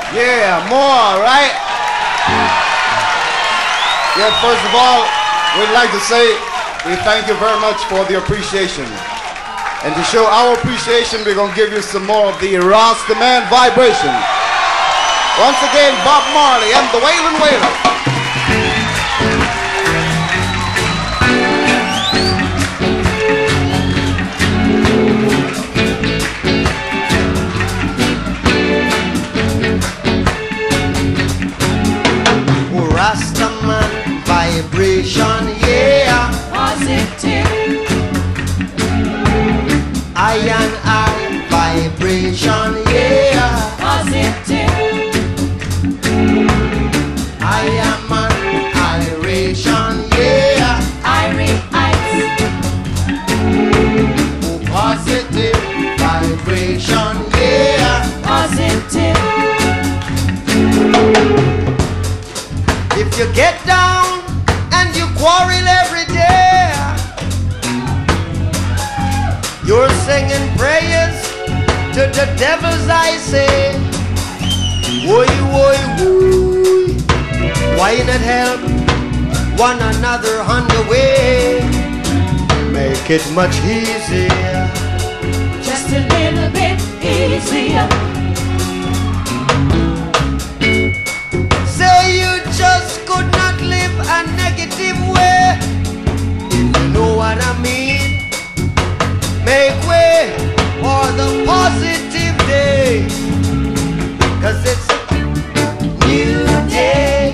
Yeah, more, right? Yeah, first of all, we'd like to say we thank you very much for the appreciation. And to show our appreciation, we're going to give you some more of the Rasta Man vibration. Once again, Bob Marley and the Wailin' Wailers. Rastaman vibration, yeah. Positive. I vibration, yeah. Positive. I am an iration, yeah. Irie ice. Oh, positive vibration, yeah. Positive. If you get down and you quarrel every day, you're singing prayers to the devils, I say. Woy, woy, woy. Why not help one another on the way? Make it much easier. Just a little bit easier. Say you just could not live a negative way. If you know what I mean. Make way for the positive day. 'Cause it's a new day,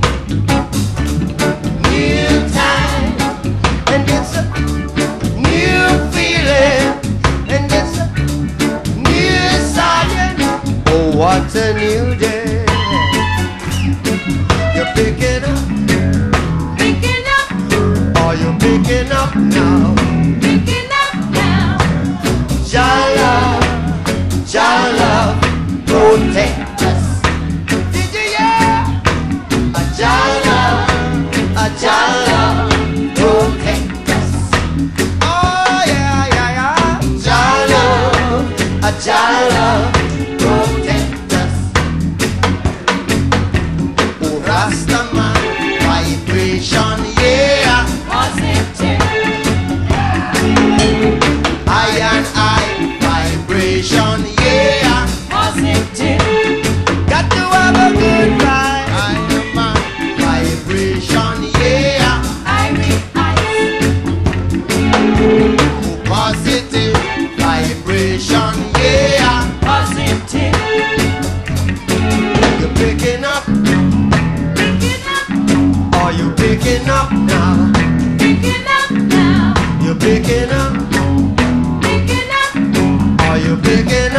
new time, and it's a new feeling, and it's a new science. Oh, what a new day. You're picking up, Picking up, are you picking up now? picking up now. Jah love, protect us. Did you hear? Jah love, protect us. Oh yeah, yeah, yeah. Jah love, protect us. Oh, Rastaman vibration, yeah. Positive. I vibration, yeah. Positive. Got to have a good vibe. I am a vibration, yeah. Irie ice. Positive vibration, yeah. Positive. You're picking up, Picking up, are you picking up now? picking up now. You're picking up, Picking up. are you picking